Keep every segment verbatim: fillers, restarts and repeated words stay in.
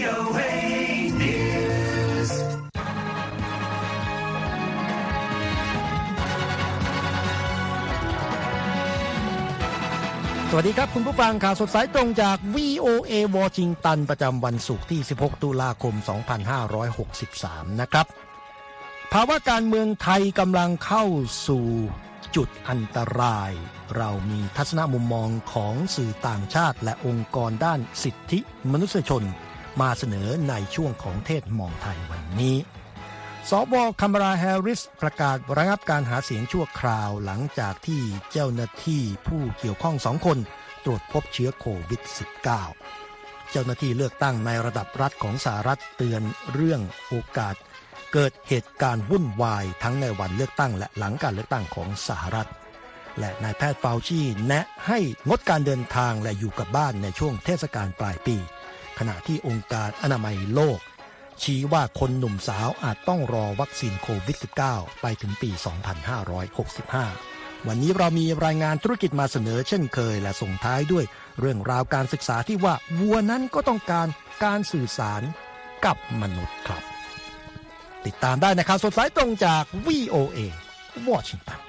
โอ เอ News สวัสดีครับคุณผู้ฟังข่าวสดสายตรงจาก วี โอ เอ วอชิงตันประจำวันศุกร์ที่สิบหกตุลาคมสองพันห้าร้อยหกสิบสามนะครับภาวะการเมืองไทยกำลังเข้าสู่จุดอันตรายเรามีทัศนมุมมองของสื่อต่างชาติและองค์กรด้านสิทธิมนุษยชนมาเสนอในช่วงของเทศมองไทยวันนี้สวคัมราแฮร์ริสประกาศระงับการหาเสียงชั่วคราวหลังจากที่เจ้าหน้าที่ผู้เกี่ยวข้องสองคนตรวจพบเชื้อโควิด สิบเก้า เจ้าหน้าที่เลือกตั้งในระดับรัฐของสหรัฐเตือนเรื่องโอกาสเกิดเหตุการณ์วุ่นวายทั้งในวันเลือกตั้งและหลังการเลือกตั้งของสหรัฐและนายแพทย์ฟาวชีแนะให้งดการเดินทางและอยู่กับบ้านในช่วงเทศกาลปลายปีขณะที่องค์การอนามัยโลกชี้ว่าคนหนุ่มสาวอาจต้องรอวัคซีนโควิด สิบเก้า ไปถึงปี สองพันห้าร้อยหกสิบห้า วันนี้เรามีรายงานธุรกิจมาเสนอเช่นเคยและส่งท้ายด้วยเรื่องราวการศึกษาที่ว่าวัวนั้นก็ต้องการการสื่อสารกับมนุษย์ครับติดตามได้นะครับสดสายตรงจาก วี โอ เอ วอชิงตัน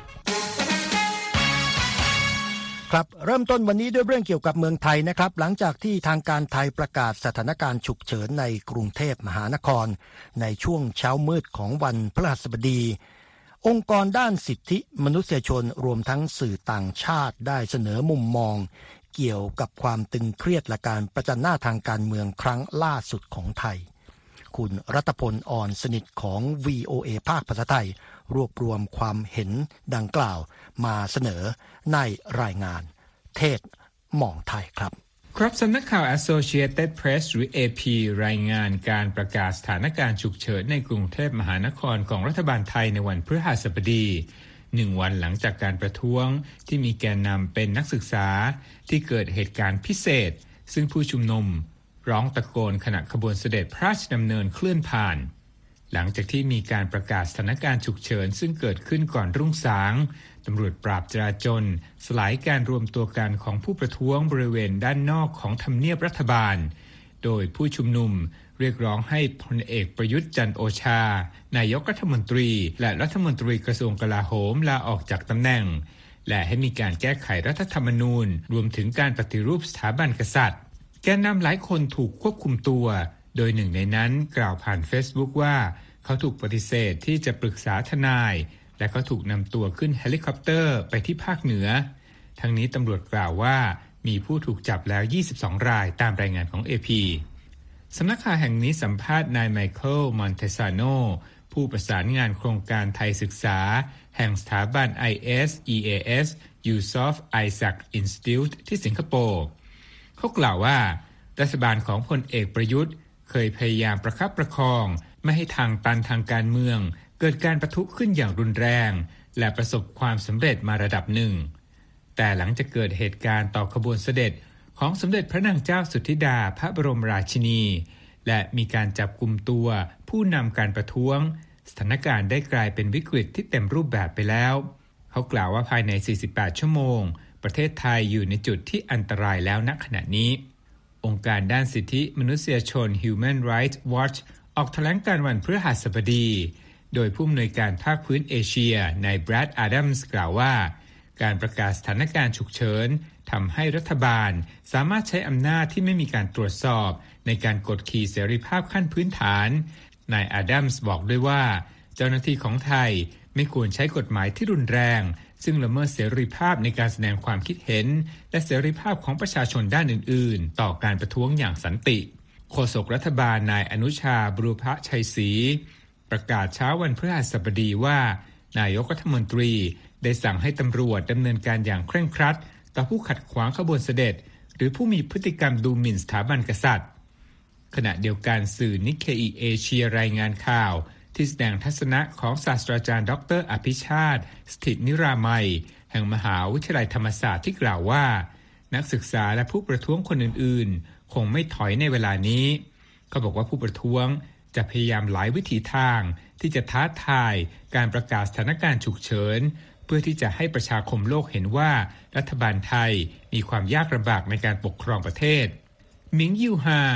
ครับเริ่มต้นวันนี้ด้วยเรื่องเกี่ยวกับเมืองไทยนะครับหลังจากที่ทางการไทยประกาศสถานการณ์ฉุกเฉินในกรุงเทพมหานครในช่วงเช้ามืดของวันพฤหัสบดีองค์กรด้านสิทธิมนุษยชนรวมทั้งสื่อต่างชาติได้เสนอมุมมองเกี่ยวกับความตึงเครียดและการประจันหน้าทางการเมืองครั้งล่าสุดของไทยคุณรัตพลอ่อนสนิทของ วี โอ เอ ภาคภาษาไทยรวบรวมความเห็นดังกล่าวมาเสนอในรายงานเทศมองไทยครับครับสำนักข่าว Associated Press หรือ เอ พี รายงานการประกาศสถานการณ์ฉุกเฉินในกรุงเทพมหานครของรัฐบาลไทยในวันพฤหัสบดีหนึ่งวันหลังจากการประท้วงที่มีแกนนำเป็นนักศึกษาที่เกิดเหตุการณ์พิเศษซึ่งผู้ชุมนุมร้องตะโกนขณะขบวนเสด็จพระราชดำเนินเคลื่อนผ่านหลังจากที่มีการประกาศสถานการณ์ฉุกเฉินซึ่งเกิดขึ้นก่อนรุ่งสางตำรวจปราบจราจรสลายการรวมตัวกันของผู้ประท้วงบริเวณด้านนอกของทำเนียบรัฐบาลโดยผู้ชุมนุมเรียกร้องให้พลเอกประยุทธ์จันทร์โอชานายกรัฐมนตรีและรัฐมนตรีกระทรวงกลาโหมลาออกจากตำแหน่งและให้มีการแก้ไขรัฐธรรมนูญรวมถึงการปฏิรูปสถาบันกษัตริย์แกนนำหลายคนถูกควบคุมตัวโดยหนึ่งในนั้นกล่าวผ่าน Facebook ว่าเขาถูกปฏิเสธที่จะปรึกษาทนายและเขาถูกนำตัวขึ้นเฮลิคอปเตอร์ไปที่ภาคเหนือทั้งนี้ตำรวจกล่าวว่ามีผู้ถูกจับแล้วยี่สิบสองรายตามรายงานของ เอ พี สำนักข่าวแห่งนี้สัมภาษณ์นายไมเคิลมอนเทซาโนผู้ประสานงานโครงการไทยศึกษาแห่งสถาบัน ไอ เอส อี เอ เอส Yusof Isaac Institute ที่สิงคโปร์เขากล่าวว่ารัฐบาลของพลเอกประยุทธ์เคยพยายามประคับประคองไม่ให้ทางตันทางการเมืองเกิดการประทุขึ้นอย่างรุนแรงและประสบความสำเร็จมาระดับหนึ่งแต่หลังจากเกิดเหตุการณ์ต่อขบวนเสด็จของสมเด็จพระนางเจ้าสุทธิดาพระบรมราชินีและมีการจับกุมตัวผู้นำการประท้วงสถานการณ์ได้กลายเป็นวิกฤตที่เต็มรูปแบบไปแล้วเขากล่าวว่าภายในสี่สิบแปดชั่วโมงประเทศไทยอยู่ในจุดที่อันตรายแล้วณขณะนี้องค์การด้านสิทธิมนุษยชน Human Rights Watch ออกแถลงการวันพฤหัสบดีโดยผู้อำนวยการภาคพื้นเอเชียนายแบรดอาดัมส์กล่าวว่าการประกาศสถานการณ์ฉุกเฉินทำให้รัฐบาลสามารถใช้อำนาจที่ไม่มีการตรวจสอบในการกดขี่เสรีภาพขั้นพื้นฐานนายอาดัมส์บอกด้วยว่าเจ้าหน้าที่ของไทยไม่ควรใช้กฎหมายที่รุนแรงซึ่งละเมิดเสรีภาพในการแสดงความคิดเห็นและเสรีภาพของประชาชนด้านอื่นๆต่อการประท้วงอย่างสันติโฆษกรัฐบาลนายอนุชาบุรพชัยศรีประกาศเช้าวันพฤหัสบดีว่านายกรัฐมนตรีได้สั่งให้ตำรวจดำเนินการอย่างเคร่งครัดต่อผู้ขัดขวางขบวนเสด็จหรือผู้มีพฤติกรรมดูหมิ่นสถาบันกษัตริย์ขณะเดียวกันสื่อนิเคอิเอเชียรายงานข่าวที่แสดงทัศนะของศาสตราจารย์ดรอภิชาติสถิตนิรามัยแห่งมหาวิทยาลัยธรรมศาสตร์ที่กล่าวว่านักศึกษาและผู้ประท้วงคนอื่นๆคงไม่ถอยในเวลานี้เขาบอกว่าผู้ประท้วงจะพยายามหลายวิถีทางที่จะท้าทายการประกาศสถานการณ์ฉุกเฉินเพื่อที่จะให้ประชาคมโลกเห็นว่ารัฐบาลไทยมีความยากลำบากในการปกครองประเทศหมิงยิวฮา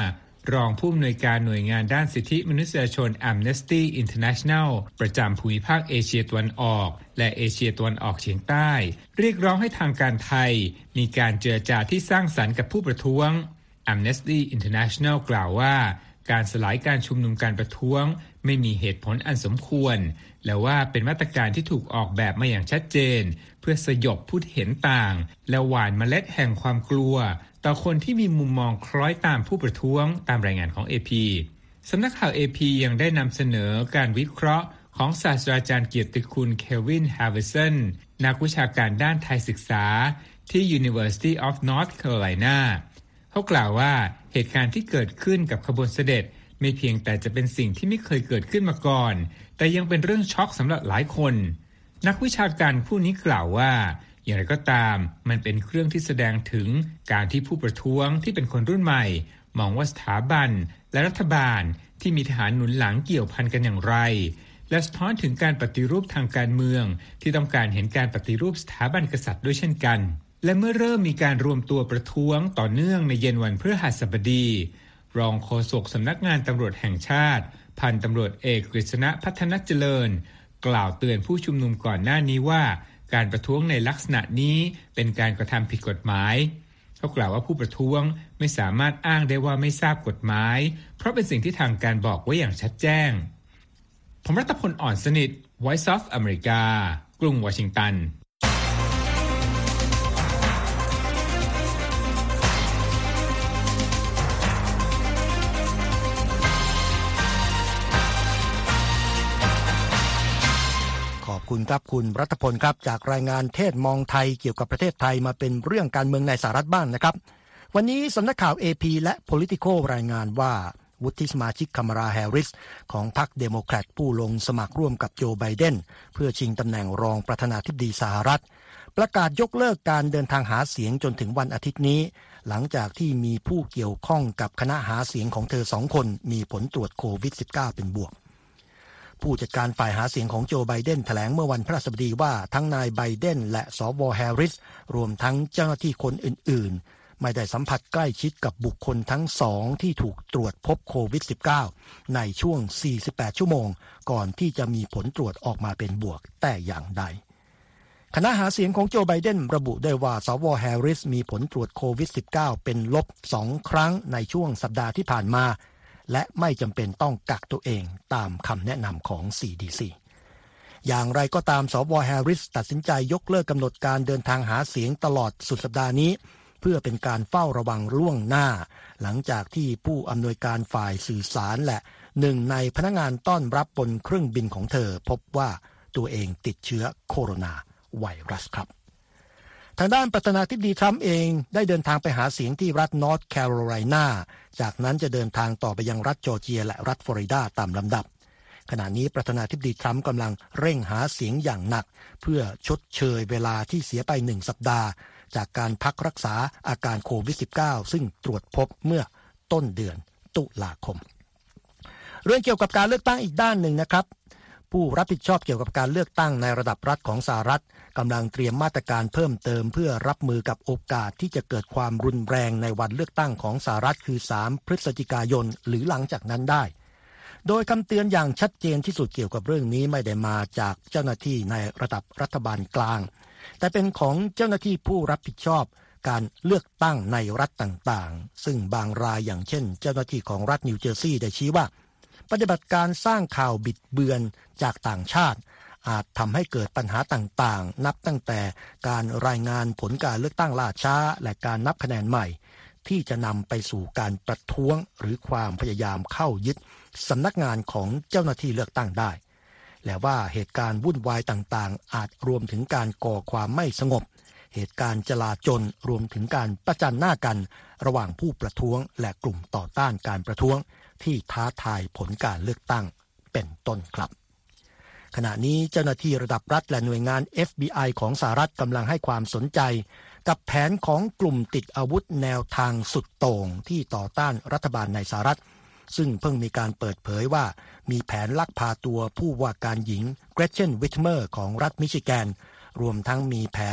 รองผู้อำนวยการหน่วยงานด้านสิทธิมนุษยชน Amnesty International ประจำภูมิภาคเอเชียตะวันออกและเอเชียตะวันออกเฉียงใต้เรียกร้องให้ทางการไทยมีการเจรจาที่สร้างสรรค์กับผู้ประท้วง Amnesty International กล่าวว่าการสลายการชุมนุมการประท้วงไม่มีเหตุผลอันสมควรและว่าเป็นมาตรการที่ถูกออกแบบมาอย่างชัดเจนเพื่อสยบผู้เห็นต่างและหว่านเมล็ดแห่งความกลัวต่อคนที่มีมุมมองคล้อยตามผู้ประท้วงตามรายงานของ เอ พี สำนักข่าว เอ พี ยังได้นำเสนอการวิเคราะห์ของศาสตราจารย์เกียรติคุณเควินฮาร์เวสันนักวิชาการด้านไทยศึกษาที่ University of North Carolina เขากล่าวว่าเหตุการณ์ที่เกิดขึ้นกับขบวนเสด็จไม่เพียงแต่จะเป็นสิ่งที่ไม่เคยเกิดขึ้นมาก่อนแต่ยังเป็นเรื่องช็อกสำหรับหลายคนนักวิชาการผู้นี้กล่าวว่าอย่างไรก็ตามมันเป็นเครื่องที่แสดงถึงการที่ผู้ประท้วงที่เป็นคนรุ่นใหม่มองว่าสถาบันและรัฐบาลที่มีทหารหนุนหลังเกี่ยวพันกันอย่างไรและสะท้อนถึงการปฏิรูปทางการเมืองที่ต้องการเห็นการปฏิรูปสถาบันกษัตริย์ด้วยเช่นกันและเมื่อเริ่มมีการรวมตัวประท้วงต่อเนื่องในเย็นวันพฤหัสบดีรองโฆษกสำนักงานตำรวจแห่งชาติพันตำรวจเอกกฤษณะพัฒนเจริญกล่าวเตือนผู้ชุมนุมก่อนหน้านี้ว่าการประท้วงในลักษณะนี้เป็นการกระทำผิดกฎหมายเขากล่าวว่าผู้ประท้วงไม่สามารถอ้างได้ว่าไม่ทราบกฎหมายเพราะเป็นสิ่งที่ทางการบอกไว้อย่างชัดแจ้งผมรัตพลอ่อนสนิท Voice of America กรุงวอชิงตันขอบคุณครับคุณรัตพลครับจากรายงานเทศมองไทยเกี่ยวกับประเทศไทยมาเป็นเรื่องการเมืองในสหรัฐบ้างนะครับวันนี้สำนักข่าว เอ พี และ Politico รายงานว่าวุฒิสมาชิกคามาลาแฮร์ริสของพรรคเดโมแครตผู้ลงสมัครร่วมกับโจไบเดนเพื่อชิงตำแหน่งรองประธานาธิบดีสหรัฐประกาศยกเลิกการเดินทางหาเสียงจนถึงวันอาทิตย์นี้หลังจากที่มีผู้เกี่ยวข้องกับคณะหาเสียงของเธอสองคนมีผลตรวจโควิด สิบเก้า เป็นบวกผู้จัดการฝ่ายหาเสียงของโจไบเดนแถลงเมื่อวันพฤหัสบดีว่าทั้งนายไบเดนและสวแฮร์ริสรวมทั้งเจ้าหน้าที่คนอื่นๆไม่ได้สัมผัสใกล้ชิดกับบุคคลทั้งสองที่ถูกตรวจพบโควิด สิบเก้า ในช่วง สี่สิบแปด ชั่วโมงก่อนที่จะมีผลตรวจออกมาเป็นบวกแต่อย่างใดคณะหาเสียงของโจไบเดนระบุได้ว่าสวแฮร์ริสมีผลตรวจโควิด สิบเก้า เป็นลบสองครั้งในช่วงสัปดาห์ที่ผ่านมาและไม่จำเป็นต้องกักตัวเองตามคำแนะนำของ ซี ดี ซี อย่างไรก็ตามสวแฮร์ริสตัดสินใจยกเลิกกำหนดการเดินทางหาเสียงตลอดสุดสัปดาห์นี้เพื่อเป็นการเฝ้าระวังล่วงหน้าหลังจากที่ผู้อำนวยการฝ่ายสื่อสารและหนึ่งในพนักงานต้อนรับบนเครื่องบินของเธอพบว่าตัวเองติดเชื้อโคโรนาไวรัสครับทางด้านประธานาธิบดีทรัมป์เองได้เดินทางไปหาเสียงที่รัฐนอร์ทแคโรไลนาจากนั้นจะเดินทางต่อไปยังรัฐจอร์เจียและรัฐฟลอริดาตามลำดับขณะนี้ประธานาธิบดีทรัมป์กำลังเร่งหาเสียงอย่างหนักเพื่อชดเชยเวลาที่เสียไปหนึ่งสัปดาห์จากการพักรักษาอาการโควิด สิบเก้า ซึ่งตรวจพบเมื่อต้นเดือนตุลาคมเรื่องเกี่ยวกับการเลือกตั้งอีกด้านหนึ่งนะครับผู้รับผิดชอบเกี่ยวกับการเลือกตั้งในระดับรัฐของสหรัฐกำลังเตรียมมาตรการเพิ่มเติมเพื่อรับมือกับโอกาสที่จะเกิดความรุนแรงในวันเลือกตั้งของสหรัฐคือสามพฤศจิกายนหรือหลังจากนั้นได้โดยคำเตือนอย่างชัดเจนที่สุดเกี่ยวกับเรื่องนี้ไม่ได้มาจากเจ้าหน้าที่ในระดับรัฐบาลกลางแต่เป็นของเจ้าหน้าที่ผู้รับผิดชอบการเลือกตั้งในรัฐต่างๆซึ่งบางรายอย่างเช่นเจ้าหน้าที่ของรัฐนิวเจอร์ซีย์ได้ชี้ว่าปฏิบัติการสร้างข่าวบิดเบือนจากต่างชาติอาจทำให้เกิดปัญหาต่างๆนับตั้งแต่การรายงานผลการเลือกตั้งล่าช้าและการนับคะแนนใหม่ที่จะนำไปสู่การประท้วงหรือความพยายามเข้ายึดสำนักงานของเจ้าหน้าที่เลือกตั้งได้และว่าเหตุการณ์วุ่นวายต่างๆอาจรวมถึงการก่อความไม่สงบเหตุการณ์จลาจลรวมถึงการประจันหน้ากันระหว่างผู้ประท้วงและกลุ่มต่อต้านการประท้วงที่ท้าทายผลการเลือกตั้งเป็นต้นครับขณะนี้เจ้าหน้าที่ระดับรัฐและหน่วยงาน เอฟ บี ไอ ของสหรัฐกำลังให้ความสนใจกับแผนของกลุ่มติดอาวุธแนวทางสุดโต่งที่ต่อต้านรัฐบาลในสหรัฐซึ่งเพิ่งมีการเปิดเผยว่ามีแผนลักพาตัวผู้ว่าการหญิงเกรเชน วิทเมอร์ของรัฐมิชิแกนรวมทั้งมีแผน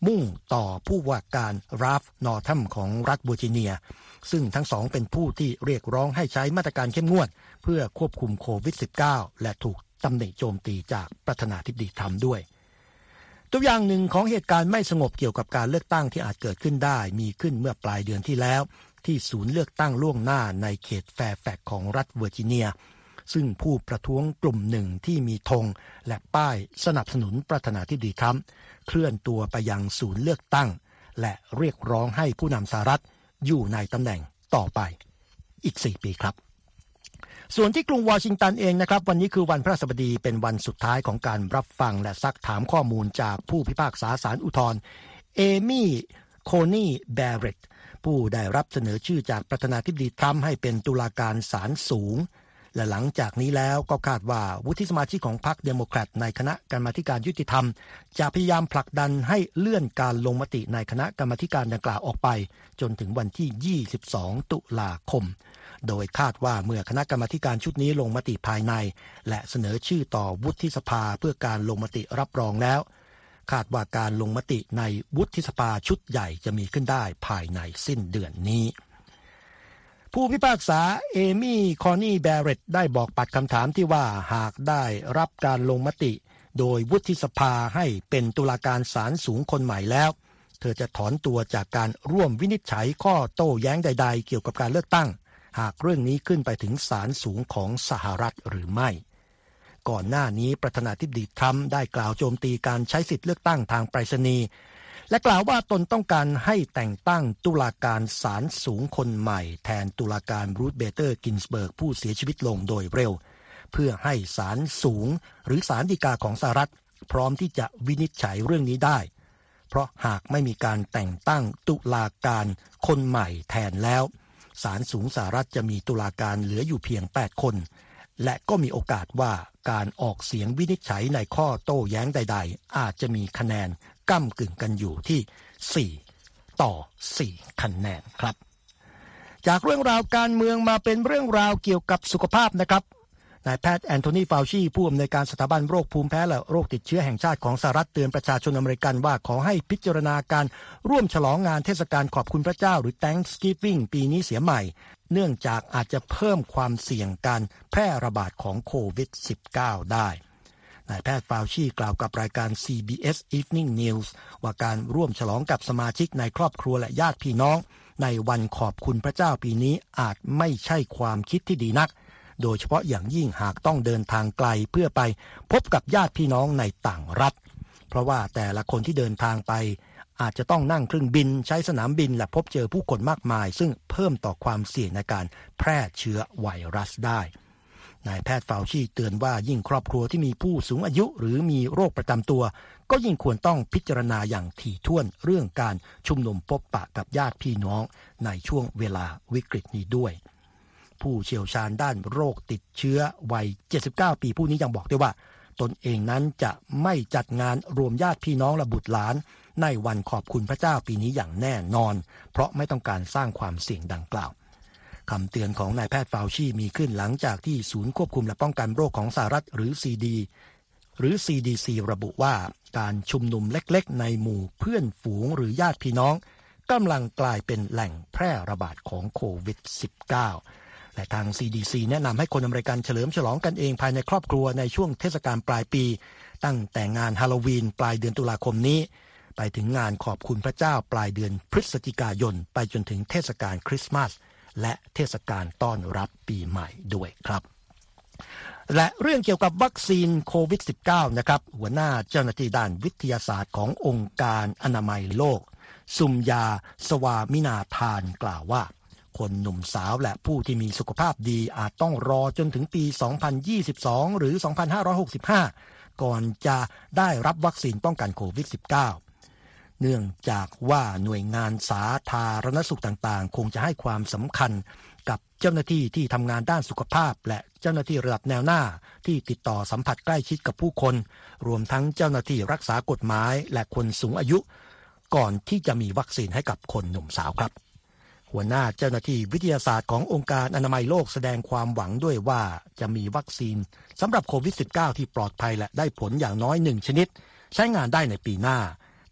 มุ่งต่อผู้ว่าการราฟนอร์ทัมของรัฐเวอร์จิเนียซึ่งทั้งสองเป็นผู้ที่เรียกร้องให้ใช้มาตรการเข้มงวดเพื่อควบคุมโควิด สิบเก้า และถูกตำหนิโจมตีจากประธานาธิบดีทรัมป์ด้วยตัวอย่างหนึ่งของเหตุการณ์ไม่สงบเกี่ยวกับการเลือกตั้งที่อาจเกิดขึ้นได้มีขึ้นเมื่อปลายเดือนที่แล้วที่ศูนย์เลือกตั้งล่วงหน้าในเขตแฟร์แฟกซ์ของรัฐเวอร์จิเนียซึ่งผู้ประท้วงกลุ่มหนึ่งที่มีธงและป้ายสนับสนุนประธานาธิบดีทรัมป์เคลื่อนตัวไปยังศูนย์เลือกตั้งและเรียกร้องให้ผู้นำสหรัฐอยู่ในตำแหน่งต่อไปอีกสี่ปีครับส่วนที่กรุงวอชิงตันเองนะครับวันนี้คือวันพฤหัสบดีเป็นวันสุดท้ายของการรับฟังและซักถามข้อมูลจากผู้พิพากษาศาลอุทธรณ์เอมี่โคนีแบร์เรตต์ผู้ได้รับเสนอชื่อจากประธานาธิบดีทรัมป์ให้เป็นตุลาการศาลสูงและหลังจากนี้แล้วก็คาดว่าวุฒิสมาชิกของพรรคเดโมแครตในคณะกรรมาธิการยุติธรรมจะพยายามผลักดันให้เลื่อนการลงมติในคณะกรรมาธิการดังกล่าวออกไปจนถึงวันที่ยี่สิบสองตุลาคมโดยคาดว่าเมื่อคณะกรรมาธิการชุดนี้ลงมติภายในและเสนอชื่อต่อวุฒิสภาเพื่อการลงมติรับรองแล้วคาดว่าการลงมติในวุฒิสภาชุดใหญ่จะมีขึ้นได้ภายในสิ้นเดือนนี้ผู้พิพากษาเอมี่คอนี่แบร์เรตต์ได้บอกปัดคำถามที่ว่าหากได้รับการลงมติโดยวุฒิสภาให้เป็นตุลาการศาลสูงคนใหม่แล้วเธอจะถอนตัวจากการร่วมวินิจฉัยข้อโต้แย้งใดๆเกี่ยวกับการเลือกตั้งหากเรื่องนี้ขึ้นไปถึงศาลสูงของสหรัฐหรือไม่ก่อนหน้านี้ประธานาธิบดีทรัมป์ได้กล่าวโจมตีการใช้สิทธิเลือกตั้งทางไปรษณีย์และกล่าวว่าตนต้องการให้แต่งตั้งตุลาการศาลสูงคนใหม่แทนตุลาการรูธเบเตอร์กินสเบิร์กผู้เสียชีวิตลงโดยเร็วเพื่อให้ศาลสูงหรือศาลฎีกาของสหรัฐพร้อมที่จะวินิจฉัยเรื่องนี้ได้เพราะหากไม่มีการแต่งตั้งตุลาการคนใหม่แทนแล้วศาลสูงสหรัฐจะมีตุลาการเหลืออยู่เพียงแปดคนและก็มีโอกาสว่าการออกเสียงวินิจฉัยในข้อโต้แย้งใดๆอาจจะมีคะแนนก้ำกึ่งกันอยู่ที่สี่ต่อสี่คะแนนครับจากเรื่องราวการเมืองมาเป็นเรื่องราวเกี่ยวกับสุขภาพนะครับนายแพทย์แอนโทนี ฟาวชีผู้อำนวยการสถาบันโรคภูมิแพ้และโรคติดเชื้อแห่งชาติของสหรัฐเตือนประชาชนอเมริกันว่าขอให้พิจารณาการร่วมฉลองงานเทศกาลขอบคุณพระเจ้าหรือ Thanksgiving ปีนี้เสียใหม่เนื่องจากอาจจะเพิ่มความเสี่ยงการแพร่ระบาดของโควิด สิบเก้า ได้นายแพทย์ฟาวชีกล่าวกับรายการ ซี บี เอส Evening News ว่าการร่วมฉลองกับสมาชิกในครอบครัวและญาติพี่น้องในวันขอบคุณพระเจ้าปีนี้อาจไม่ใช่ความคิดที่ดีนักโดยเฉพาะอย่างยิ่งหากต้องเดินทางไกลเพื่อไปพบกับญาติพี่น้องในต่างรัฐเพราะว่าแต่ละคนที่เดินทางไปอาจจะต้องนั่งเครื่องบินใช้สนามบินและพบเจอผู้คนมากมายซึ่งเพิ่มต่อความเสี่ยงในการแพร่เชื้อไวรัสได้นายแพทย์ฟาวชีเตือนว่ายิ่งครอบครัวที่มีผู้สูงอายุหรือมีโรคประจำตัวก็ยิ่งควรต้องพิจารณาอย่างถี่ถ้วนเรื่องการชุมนุมพบปะกับญาติพี่น้องในช่วงเวลาวิกฤตนี้ด้วยผู้เชี่ยวชาญด้านโรคติดเชื้อวัยเจ็ดสิบเก้าปีผู้นี้ยังบอกด้วยว่าตนเองนั้นจะไม่จัดงานรวมญาติพี่น้องและบุตรหลานในวันขอบคุณพระเจ้าปีนี้อย่างแน่นอนเพราะไม่ต้องการสร้างความเสี่ยงดังกล่าวคำเตือนของนายแพทย์ฟาวชีมีขึ้นหลังจากที่ศูนย์ควบคุมและป้องกันโรคของสหรัฐหรือ ซี ดี หรือ ซี ดี ซี ระบุว่าการชุมนุมเล็กๆในหมู่เพื่อนฝูงหรือญาติพี่น้องกำลังกลายเป็นแหล่งแพร่ระบาดของโควิด สิบเก้าและทาง ซี ดี ซี แนะนำให้คนอเมริกันเฉลิมฉลองกันเองภายในครอบครัวในช่วงเทศกาลปลายปีตั้งแต่งานฮาโลวีนปลายเดือนตุลาคมนี้ไปถึงงานขอบคุณพระเจ้าปลายเดือนพฤศจิกายนไปจนถึงเทศกาลคริสต์มาสและเทศกาลต้อนรับปีใหม่ด้วยครับและเรื่องเกี่ยวกับวัคซีนโควิด สิบเก้า นะครับหัวหน้าเจ้าหน้าที่ด้านวิทยาศาสตร์ขององค์การอนามัยโลกซุมยาสวามินาทานกล่าวว่าคนหนุ่มสาวและผู้ที่มีสุขภาพดีอาจต้องรอจนถึงปี สองพันยี่สิบสอง หรือ สองพันห้าร้อยหกสิบห้า ก่อนจะได้รับวัคซีนป้องกันโควิด สิบเก้า เนื่องจากว่าหน่วยงานสาธารณสุขต่างๆคงจะให้ความสำคัญกับเจ้าหน้าที่ที่ทำงานด้านสุขภาพและเจ้าหน้าที่ระดับแนวหน้าที่ติดต่อสัมผัสใกล้ชิดกับผู้คนรวมทั้งเจ้าหน้าที่รักษากฎหมายและคนสูงอายุก่อนที่จะมีวัคซีนให้กับคนหนุ่มสาวครับหัวหน้าเจ้าหน้าที่วิทยาศาสตร์ขององค์การอนามัยโลกแสดงความหวังด้วยว่าจะมีวัคซีนสำหรับโควิด สิบเก้า ที่ปลอดภัยและได้ผลอย่างน้อยหนึ่งชนิดใช้งานได้ในปีหน้า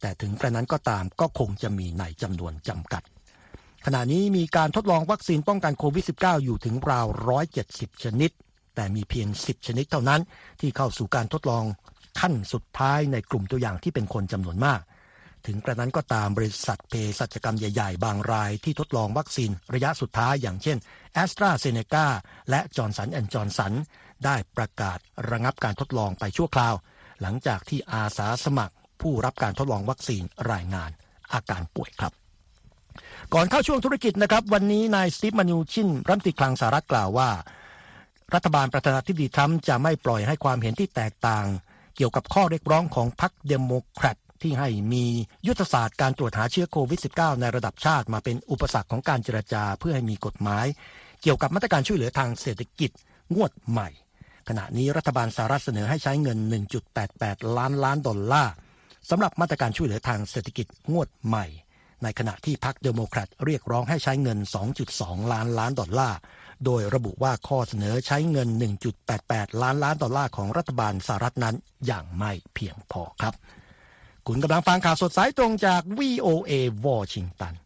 แต่ถึงกระนั้นก็ตามก็คงจะมีในจำนวนจำกัดขณะนี้มีการทดลองวัคซีนป้องกันโควิด สิบเก้า อยู่ถึงราวหนึ่งร้อยเจ็ดสิบชนิดแต่มีเพียงสิบชนิดเท่านั้นที่เข้าสู่การทดลองขั้นสุดท้ายในกลุ่มตัวอย่างที่เป็นคนจำนวนมากถึงกระนั้นก็ตามบริษัทเภสัชกรรมใหญ่ๆบางรายที่ทดลองวัคซีนระยะสุดท้ายอย่างเช่น AstraZeneca และ Johnson แอนด์ Johnson ได้ประกาศระงับการทดลองไปชั่วคราวหลังจากที่อาสาสมัครผู้รับการทดลองวัคซีนรายงานอาการป่วยครับก่อนเข้าช่วงธุรกิจนะครับวันนี้นายสตีฟ มานูชินรัฐมนตรีคลังสหรัฐกล่าวว่ารัฐบาลประธานาธิบดีทรัมป์จะไม่ปล่อยให้ความเห็นที่แตกต่างเกี่ยวกับข้อเรียกร้องของพรรคเดโมแครตที่ให้มียุทธศาสตร์การตรวจหาเชื้อโควิด สิบเก้า ในระดับชาติมาเป็นอุปสรรคของการเจรจาเพื่อให้มีกฎหมายเกี่ยวกับมาตรการช่วยเหลือทางเศรษฐกิจงวดใหม่ขณะนี้รัฐบาลสหรัฐเสนอให้ใช้เงิน หนึ่งจุดแปดแปด ล้านล้านดอลลาร์สำหรับมาตรการช่วยเหลือทางเศรษฐกิจงวดใหม่ในขณะที่พรรคเดโมแครตเรียกร้องให้ใช้เงิน สองจุดสอง ล้านล้านดอลลาร์โดยระบุว่าข้อเสนอใช้เงิน หนึ่งจุดแปดแปด ล้านล้านดอลลาร์ของรัฐบาลสหรัฐนั้นอย่างไม่เพียงพอครับคุณกำลังฟังข่าวสดสายตรงจาก วี โอ เอ วอชิงตัน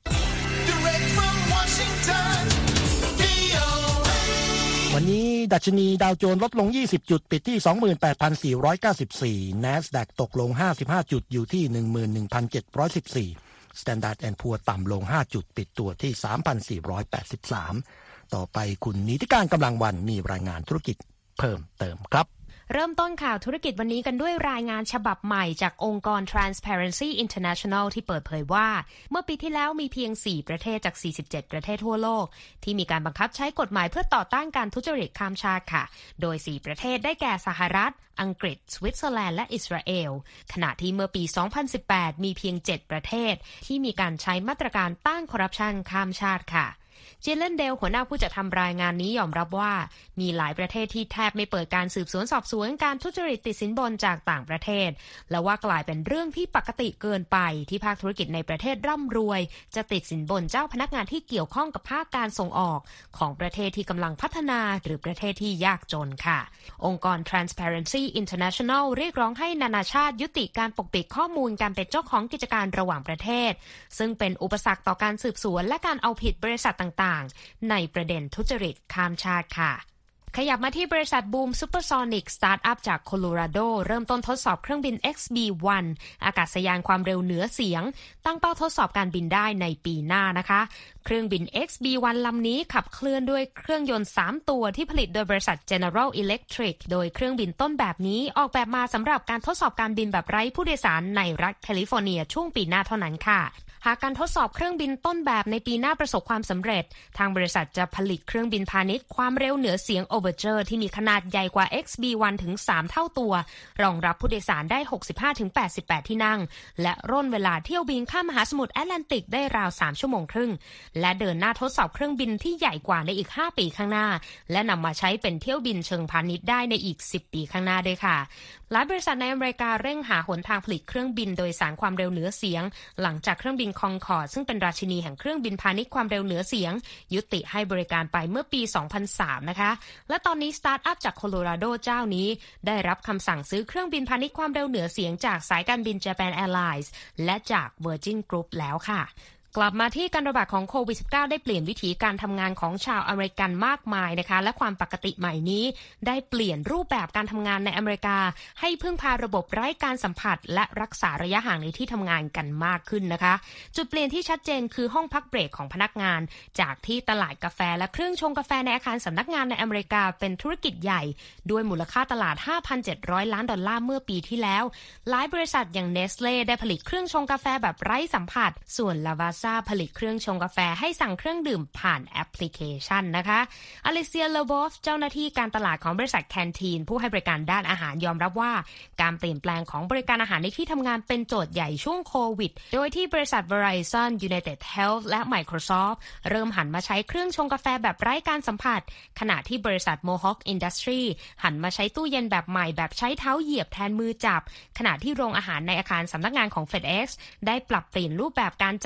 วันนี้ดัชนีดาวโจนส์ลดลงยี่สิบจุดปิดที่ สองหมื่นแปดพันสี่ร้อยเก้าสิบสี่ NASDAQ ตกลงห้าสิบห้าจุดอยู่ที่ หนึ่งหมื่นหนึ่งพันเจ็ดร้อยสิบสี่ Standard แอนด์ Poor's ต่ำลงห้าจุดปิดตัวที่ สามพันสี่ร้อยแปดสิบสาม ต่อไปคุณนิติการกำลังวันมีรายงานธุรกิจเพิ่มเติมครับเริ่มต้นข่าวธุรกิจวันนี้กันด้วยรายงานฉบับใหม่จากองค์กร Transparency International ที่เปิดเผยว่าเมื่อปีที่แล้วมีเพียงสี่ประเทศจากสี่สิบเจ็ดประเทศทั่วโลกที่มีการบังคับใช้กฎหมายเพื่อต่อต้านการทุจริตข้ามชาติค่ะโดยสี่ประเทศได้แก่สหรัฐอังกฤษสวิตเซอร์แลนด์และอิสราเอลขณะที่เมื่อปีสองพันสิบแปดมีเพียงเจ็ดประเทศที่มีการใช้มาตรการต้านคอร์รัปชันข้ามชาติค่ะเจเลนเดลหัวหน้าผู้จัดทำรายงานนี้ยอมรับว่ามีหลายประเทศที่แทบไม่เปิดการสืบสวนสอบสวนการทุจริตติดสินบนจากต่างประเทศและว่ากลายเป็นเรื่องที่ปกติเกินไปที่ภาคธุรกิจในประเทศร่ำรวยจะติดสินบนเจ้าพนักงานที่เกี่ยวข้องกับภาคการส่งออกของประเทศที่กำลังพัฒนาหรือประเทศที่ยากจนค่ะองค์กร Transparency International เรียกร้องให้นานาชาติยุติการปกปิดข้อมูลการเป็นเจ้าของกิจการระหว่างประเทศซึ่งเป็นอุปสรรคต่อการสืบสวนและการเอาผิดบริษัทต่างๆในประเด็นทุจริตข้ามชาติค่ะขยับมาที่บริษัทบูมซูเปอร์ซอนิกสตาร์ทอัพจากโคโลราโดเริ่มต้นทดสอบเครื่องบิน เอ็กซ์ บี วัน อากาศยานความเร็วเหนือเสียงตั้งเป้าทดสอบการบินได้ในปีหน้านะคะเครื่องบิน เอ็กซ์ บี วัน ลำนี้ขับเคลื่อนด้วยเครื่องยนต์สามตัวที่ผลิตโดยบริษัท General Electric โดยเครื่องบินต้นแบบนี้ออกแบบมาสำหรับการทดสอบการบินแบบไร้ผู้โดยสารในรัฐแคลิฟอร์เนียช่วงปีหน้าเท่านั้นค่ะหากการทดสอบเครื่องบินต้นแบบในปีหน้าประสบความสำเร็จทางบริษัทจะผลิตเครื่องบินพาณิชย์ความเร็วเหนือเสียง Overture ที่มีขนาดใหญ่กว่า เอ็กซ์ บี วัน ถึงสามเท่าตัวรองรับผู้โดยสารได้ หกสิบห้าถึงแปดสิบแปด ที่นั่งและร่นเวลาเที่ยวบินข้ามมหาสมุทรแอตแลนติกได้ราวสามชั่วโมงครึ่งและเดินหน้าทดสอบเครื่องบินที่ใหญ่กว่าในอีกห้าปีข้างหน้าและนำมาใช้เป็นเที่ยวบินเชิงพาณิชย์ได้ในอีกสิบปีข้างหน้าด้วยค่ะหลายบริษัทในอเมริกาเร่งหาหนทางผลิตเครื่องบินโดยสารความเร็วเหนือเสียงหลังจากเครื่องบินคองคอร์ดซึ่งเป็นราชินีแห่งเครื่องบินพาณิชย์ความเร็วเหนือเสียงยุติให้บริการไปเมื่อปีสองพันสามนะคะและตอนนี้สตาร์ทอัพจากโคโลราโดเจ้านี้ได้รับคำสั่งซื้อเครื่องบินพาณิชย์ความเร็วเหนือเสียงจากสายการบิน Japan Airlines และจาก Virgin Group แล้วค่ะกลับมาที่การระบาดของโควิด สิบเก้า ได้เปลี่ยนวิธีการทำงานของชาวอเมริกันมากมายนะคะและความปกติใหม่นี้ได้เปลี่ยนรูปแบบการทำงานในอเมริกาให้พึ่งพาระบบไร้การสัมผัสและรักษาระยะห่างในที่ทำงานกันมากขึ้นนะคะจุดเปลี่ยนที่ชัดเจนคือห้องพักเบรกของพนักงานจากที่ตลาดกาแฟและเครื่องชงกาแฟในอาคารสำนักงานในอเมริกาเป็นธุรกิจใหญ่ด้วยมูลค่าตลาด ห้าพันเจ็ดร้อย ล้านดอลลาร์เมื่อปีที่แล้วหลายบริษัทอย่าง Nestle ได้ผลิตเครื่องชงกาแฟแบบไร้สัมผัสส่วน Lavazza ผลิตเครื่องชงกาแฟให้สั่งเครื่องดื่มผ่านแอปพลิเคชันนะคะอลิเซีย เลโบฟเจ้าหน้าที่การตลาดของบริษัทแคนทีนผู้ให้บริการด้านอาหารยอมรับว่าการเปลี่ยนแปลงของบริการอาหารในที่ทำงานเป็นโจทย์ใหญ่ช่วงโควิดโดยที่บริษัท Verizon United Health และ Microsoft เริ่มหันมาใช้เครื่องชงกาแฟแบบไร้การสัมผัสขณะที่บริษัท Mohawk Industry หันมาใช้ตู้เย็นแบบใหม่แบบใช้เท้าเหยียบแทนมือจับขณะที่โรงอาหารในอาคารสำนักงานของ FedEx ได้ปรับเปลี่ยนรูปแบบการจ่ายเงินผ่าน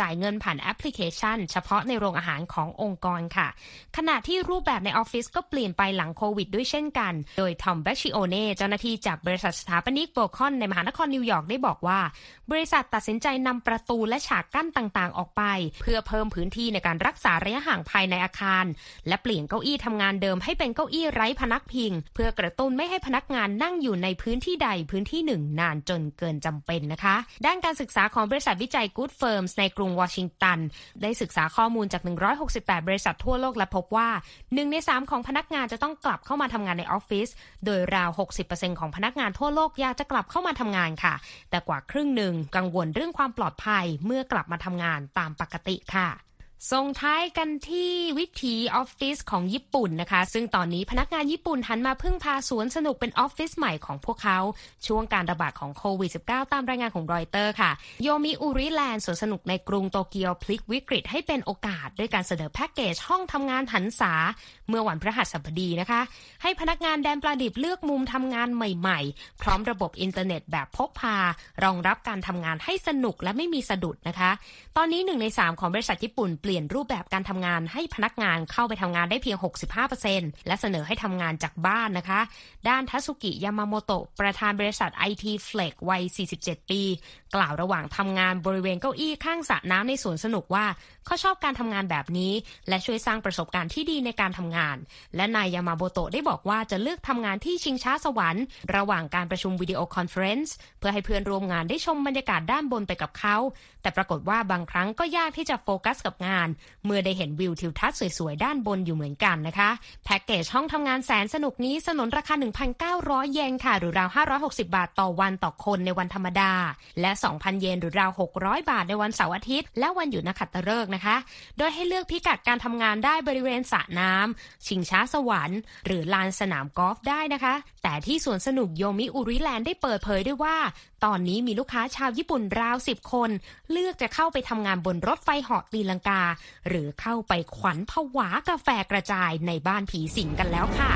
ผ่านแอปพลิเคชันเฉพาะในโรงอาหารขององค์กรค่ะขณะที่รูปแบบในออฟฟิศก็เปลี่ยนไปหลังโควิดด้วยเช่นกันโดยทอมแบคชิโอเน่เจ้าหน้าที่จากบริษัทสถาปนิกโบคอนในมหานครนิวยอร์กได้บอกว่าบริษัทตัดสินใจนำประตูและฉากกั้นต่างๆออกไปเพื่อเพิ่มพื้นที่ในการรักษาระยะห่างภายในอาคารและเปลี่ยนเก้าอี้ทำงานเดิมให้เป็นเก้าอี้ไร้พนักพิงเพื่อกระตุ้นไม่ให้พนักงานนั่งอยู่ในพื้นที่ใดพื้นที่หนึ่งนานจนเกินจำเป็นนะคะด้านการศึกษาของบริษัทวิจัย Good Firms ในกรุงวอชิงตันได้ศึกษาข้อมูลจากหนึ่งร้อยหกสิบแปดบริษัททั่วโลกและพบว่าหนึ่งในสามของพนักงานจะต้องกลับเข้ามาทำงานในออฟฟิศโดยราว หกสิบเปอร์เซ็นต์ ของพนักงานทั่วโลกอยากจะกลับเข้ามาทำงานค่ะแต่กว่าครึ่งหนึ่งกังวลเรื่องความปลอดภัยเมื่อกลับมาทำงานตามปกติค่ะส่งท้ายกันที่วิถีออฟฟิศของญี่ปุ่นนะคะซึ่งตอนนี้พนักงานญี่ปุ่นหันมาพึ่งพาสวนสนุกเป็นออฟฟิศใหม่ของพวกเขาช่วงการระบาดของโควิด สิบเก้า ตามรายงานของรอยเตอร์ค่ะโยมิอุริแลนด์สวนสนุกในกรุงโตเกียวพลิกวิกฤตให้เป็นโอกาสด้วยการเสนอแพ็กเกจห้องทำงานหันษาเมื่อวันพฤหัสบดีนะคะให้พนักงานแดนปลาดิบเลือกมุมทำงานใหม่ๆพร้อมระบบอินเทอร์เน็ตแบบพกพารองรับการทำงานให้สนุกและไม่มีสะดุดนะคะตอนนี้หนึ่งในสามของบริษัทญี่ปุ่นเปลี่ยนรูปแบบการทำงานให้พนักงานเข้าไปทำงานได้เพียง หกสิบห้าเปอร์เซ็นต์ และเสนอให้ทำงานจากบ้านนะคะด้านทัสุกิยามาโมโตะประธานบริษัท ไอ ที Flex วัย สี่สิบเจ็ด ปีกล่าวระหว่างทำงานบริเวณเก้าอี้ข้างสระน้ำในสวนสนุกว่าเขาชอบการทำงานแบบนี้และช่วยสร้างประสบการณ์ที่ดีในการทำงานและนายยามาโมโตะได้บอกว่าจะเลือกทำงานที่ชิงช้าสวรรค์ระหว่างการประชุมวิดีโอคอนเฟอเรนซ์เพื่อให้เพื่อนร่วมงานได้ชมบรรยากาศด้านบนไปกับเขาแต่ปรากฏว่าบางครั้งก็ยากที่จะโฟกัสกับงานเมื่อได้เห็นวิวทิวทัศน์สวยๆด้านบนอยู่เหมือนกันนะคะแพ็กเกจห้องทำงานแสนสนุกนี้สนนราคา หนึ่งพันเก้าร้อย เยนค่ะหรือราวห้าร้อยหกสิบบาทต่อวันต่อคนในวันธรรมดาและ สองพัน เยนหรือราวหกร้อยบาทในวันเสาร์อาทิตย์และวันหยุดนักขัตฤกษ์นะคะโดยให้เลือกพิกัดการทำงานได้บริเวณสระน้ำชิงช้าสวรรค์หรือลานสนามกอล์ฟได้นะคะแต่ที่สวนสนุกโยมิอุริแลนด์ได้เปิดเผยด้วยว่าตอนนี้มีลูกค้าชาวญี่ปุ่นราวสิบคนเลือกจะเข้าไปทำงานบนรถไฟเหาะตีลังกาหรือเข้าไปขวัญผวากาแฟกระจายในบ้านผีสิงกันแล้วค่ะ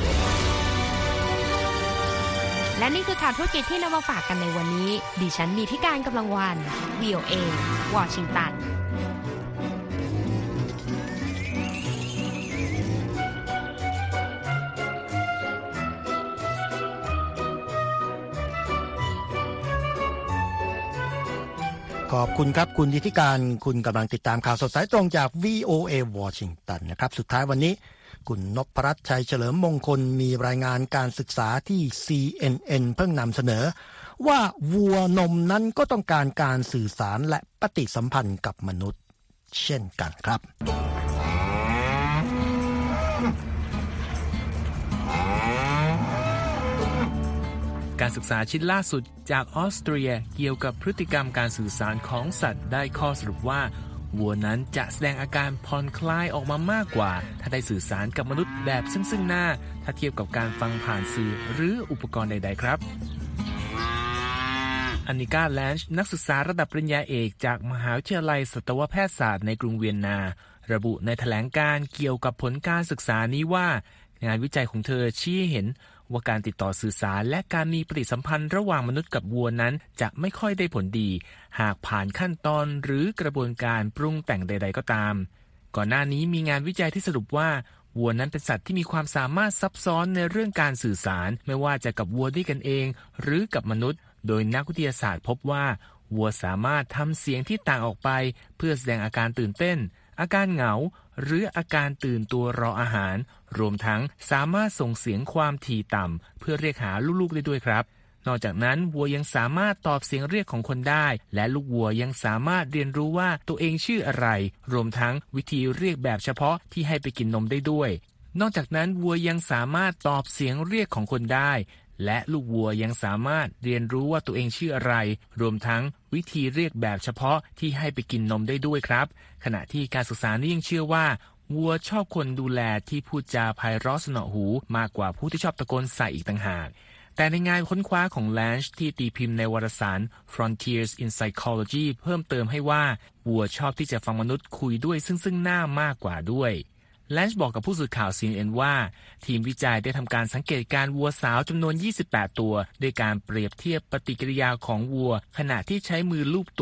และนี่คือข่าวธุรกิจที่นำมาฝากกันในวันนี้ดิฉันมีธิการกำลังวัน วี โอ เอ วอชิงตันขอบคุณครับคุณธิติการคุณกำลังติดตามข่าวสดสายตรงจาก วี โอ เอ วอชิงตันนะครับสุดท้ายวันนี้คุณนพรัตน์ชัยเฉลิมมงคลมีรายงานการศึกษาที่ ซี เอ็น เอ็น เพิ่งนำเสนอว่าวัวนมนั้นก็ต้องการการสื่อสารและปฏิสัมพันธ์กับมนุษย์เช่นกันครับการศึกษาชิ้นล่าสุดจากออสเตรียเกี่ยวกับพฤติกรรมการสื่อสารของสัตว์ได้ข้อสรุปว่าวัวนั้นจะแสดงอาการผ่อนคลายออกมามากกว่าถ้าได้สื่อสารกับมนุษย์แบบซึ่งซึ่งหน้าถ้าเทียบกับการฟังผ่านสื่อหรืออุปกรณ์ใดๆครับอันนิก้าแลนช์นักศึกษาระดับปริญญาเอกจากมหาวิทยาลัยสัตวแพทยศาสตร์ในกรุงเวียนนาระบุในแถลงการณ์เกี่ยวกับผลการศึกษานี้ว่างานวิจัยของเธอชี้ให้เห็นว่าการติดต่อสื่อสารและการมีปฏิสัมพันธ์ระหว่างมนุษย์กับวัวนั้นจะไม่ค่อยได้ผลดีหากผ่านขั้นตอนหรือกระบวนการปรุงแต่งใดๆก็ตามก่อนหน้านี้มีงานวิจัยที่สรุปว่าวัวนั้นเป็นสัตว์ที่มีความสามารถซับซ้อนในเรื่องการสื่อสารไม่ว่าจะกับวัวด้วยกันเองหรือกับมนุษย์โดยนักวิทยาศาสตร์พบว่าวัวสามารถทำเสียงที่ต่างออกไปเพื่อแสดงอาการตื่นเต้นอาการเหงาหรืออาการตื่นตัวรออาหารรวมทั้งสามารถส่งเสียงความถี่ต่ำเพื่อเรียกหาลูกๆได้ด้วยครับนอกจากนั้นวัวยังสามารถตอบเสียงเรียกของคนได้และลูกวัวยังสามารถเรียนรู้ว่าตัวเองชื่ออะไรรวมทั้งวิธีเรียกแบบเฉพาะที่ให้ไปกินนมได้ด้วยนอกจากนั้นวัวยังสามารถตอบเสียงเรียกของคนได้และลูกวัวยังสามารถเรียนรู้ว่าตัวเองชื่ออะไรรวมทั้งวิธีเรียกแบบเฉพาะที่ให้ไปกินนมได้ด้วยครับขณะที่การศึกษานี้ยังเชื่อว่าวัวชอบคนดูแลที่พูดจาไพเราะสนอหูมากกว่าผู้ที่ชอบตะโกนใส่อีกต่างหากแต่ในงานค้นคว้าของแลนช์ที่ตีพิมพ์ในวารสาร Frontiers in Psychology เพิ่มเติมให้ว่าวัวชอบที่จะฟังมนุษย์คุยด้วยซึ่งซึ่งหน้ามากกว่าด้วยแลนช์บอกกับผู้สื่อข่าว ซี เอ็น เอ็น ว่าทีมวิจัยได้ทำการสังเกตการวัวสาวจำนวนยี่สิบแปดตัวด้วยการเปรียบเทียบปฏิกิริยาของวัวขณะที่ใช้มือลูบตัว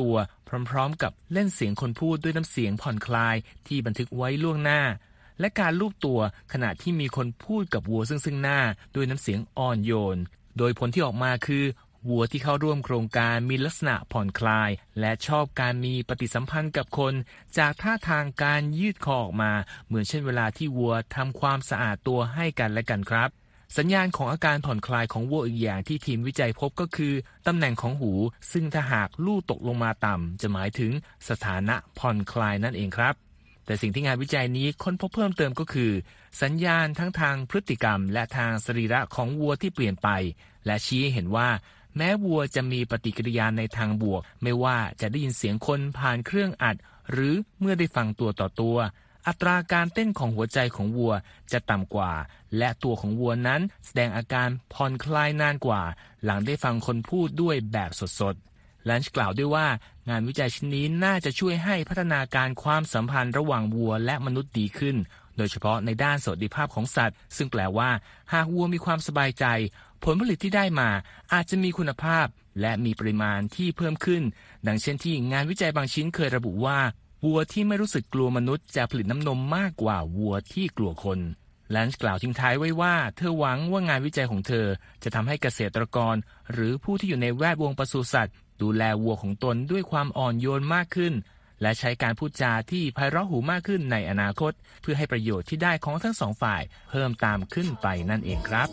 พร้อมๆกับเล่นเสียงคนพูดด้วยน้ำเสียงผ่อนคลายที่บันทึกไว้ล่วงหน้าและการลูบตัวขณะที่มีคนพูดกับวัวซึ่งซึ่งหน้าด้วยน้ำเสียงอ่อนโยนโดยผลที่ออกมาคือวัวที่เข้าร่วมโครงการมีลักษณะผ่อนคลายและชอบการมีปฏิสัมพันธ์กับคนจากท่าทางการยืดคอออกมาเหมือนเช่นเวลาที่วัวทำความสะอาดตัวให้กันและกันครับสัญญาณของอาการผ่อนคลายของวัวอีกอย่างที่ทีมวิจัยพบก็คือตำแหน่งของหูซึ่งถ้าหากลู่ตกลงมาต่ำจะหมายถึงสถานะผ่อนคลายนั่นเองครับแต่สิ่งที่งานวิจัยนี้ค้นพบเพิ่มเติมก็คือสัญญาณทั้งทางพฤติกรรมและทางสรีระของวัวที่เปลี่ยนไปและชี้ให้เห็นว่าแม้วัวจะมีปฏิกิริยาในทางบวกไม่ว่าจะได้ยินเสียงคนผ่านเครื่องอัดหรือเมื่อได้ฟังตัวต่อตัวอัตราการเต้นของหัวใจของวัวจะต่ำกว่าและตัวของวัวนั้นแสดงอาการผ่อนคลายนานกว่าหลังได้ฟังคนพูดด้วยแบบสดๆ ลันช์กล่าวด้วยว่างานวิจัยชิ้นนี้น่าจะช่วยให้พัฒนาการความสัมพันธ์ระหว่างวัวและมนุษย์ดีขึ้นโดยเฉพาะในด้านสวัสดิภาพของสัตว์ซึ่งแปลว่าหากวัวมีความสบายใจผลผลิตที่ได้มาอาจจะมีคุณภาพและมีปริมาณที่เพิ่มขึ้นดังเช่นที่งานวิจัยบางชิ้นเคยระบุว่าวัวที่ไม่รู้สึกกลัวมนุษย์จะผลิตน้ำนมมากกว่าวัวที่กลัวคนลันช์กล่าวทิ้งท้ายไว้ว่าเธอหวังว่างานวิจัยของเธอจะทำให้เกษตรกรหรือผู้ที่อยู่ในแวดวงปศุสัตว์ดูแลวัวของตนด้วยความอ่อนโยนมากขึ้นและใช้การพูดจาที่ไพเราะหูมากขึ้นในอนาคตเพื่อให้ประโยชน์ที่ได้ของทั้งสองฝ่ายเพิ่มตามขึ้นไปนั่นเองครับ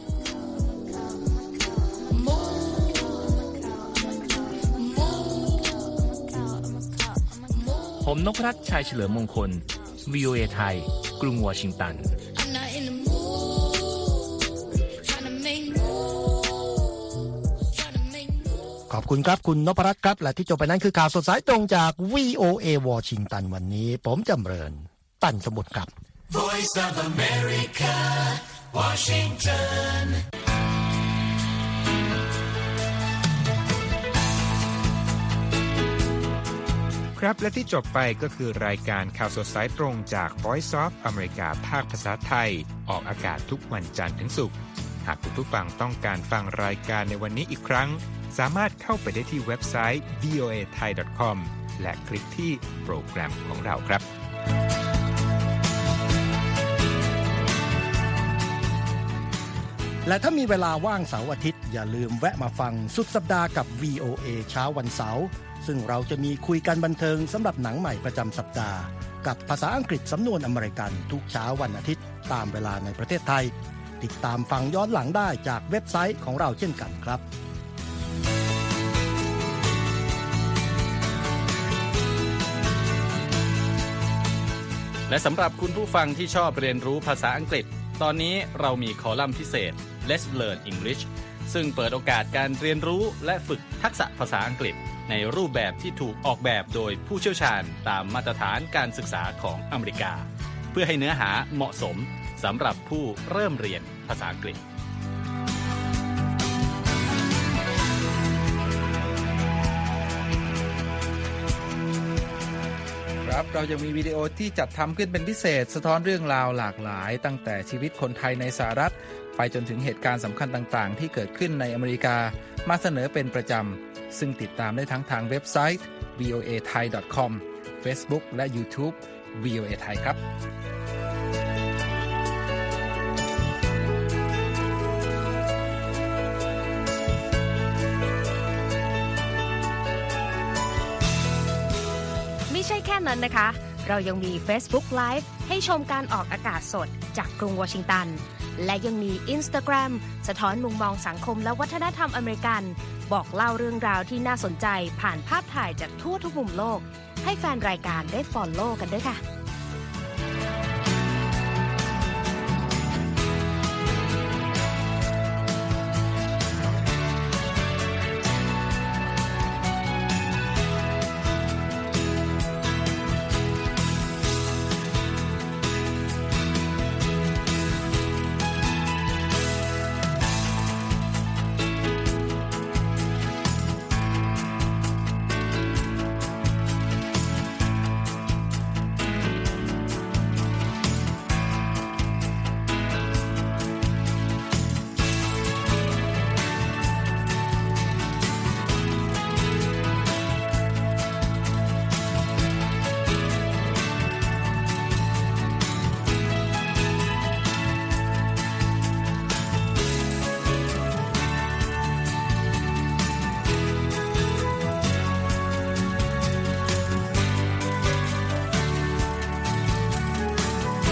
ผมนพรัตน์ชัยเฉลิมมงคล วี โอ เอ ไทยกรุงวอชิงตันขอบคุณครับคุณนพรัตน์ครับและที่จบไปนั้นคือข่าวสดสายตรงจาก วี โอ เอ วอชิงตันวันนี้ผมจำเริญตั้นสมุทรครับ Voice of America Washington ครับและที่จบไปก็คือรายการข่าวสดสายตรงจาก Voice of America ภาคภาษาไทยออกอากาศทุกวันจันทร์ถึงศุกร์หากคุณผู้ฟังต้องการฟังรายการในวันนี้อีกครั้งสามารถเข้าไปได้ที่เว็บไซต์ วี โอ เอ ไทย ดอท คอม และคลิกที่โปรแกรมของเราครับและถ้ามีเวลาว่างเสาร์อาทิตย์อย่าลืมแวะมาฟังสุดสัปดาห์กับ วี โอ เอ เช้าวันเสาร์ซึ่งเราจะมีคุยกันบันเทิงสำหรับหนังใหม่ประจำสัปดาห์กับภาษาอังกฤษสำนวนอเมริกันทุกเช้าวันอาทิตย์ตามเวลาในประเทศไทยติดตามฟังย้อนหลังได้จากเว็บไซต์ของเราเช่นกันครับและสำหรับคุณผู้ฟังที่ชอบเรียนรู้ภาษาอังกฤษตอนนี้เรามีคอลัมน์พิเศษ Let's Learn English ซึ่งเปิดโอกาสการเรียนรู้และฝึกทักษะภาษาอังกฤษในรูปแบบที่ถูกออกแบบโดยผู้เชี่ยวชาญตามมาตรฐานการศึกษาของอเมริกาเพื่อให้เนื้อหาเหมาะสมสำหรับผู้เริ่มเรียนภาษาอังกฤษครับเราจะมีวิดีโอที่จัดทำขึ้นเป็นพิเศษสะท้อนเรื่องราวหลากหลายตั้งแต่ชีวิตคนไทยในสหรัฐไปจนถึงเหตุการณ์สำคัญต่างๆที่เกิดขึ้นในอเมริกามาเสนอเป็นประจำซึ่งติดตามได้ทั้งทางเว็บไซต์ วี โอ เอ ไทย ดอท คอม Facebook และ YouTube วี โอ เอ ไทยครับไม่ใช่แค่นั้นนะคะเรายังมี Facebook Live ให้ชมการออกอากาศสดจากกรุงวอชิงตันและยังมี Instagram สะท้อนมุมมองสังคมและวัฒนธรรมอเมริกันบอกเล่าเรื่องราวที่น่าสนใจผ่านภาพถ่ายจากทั่วทุกมุมโลกให้แฟนรายการได้ follow กันด้วยค่ะ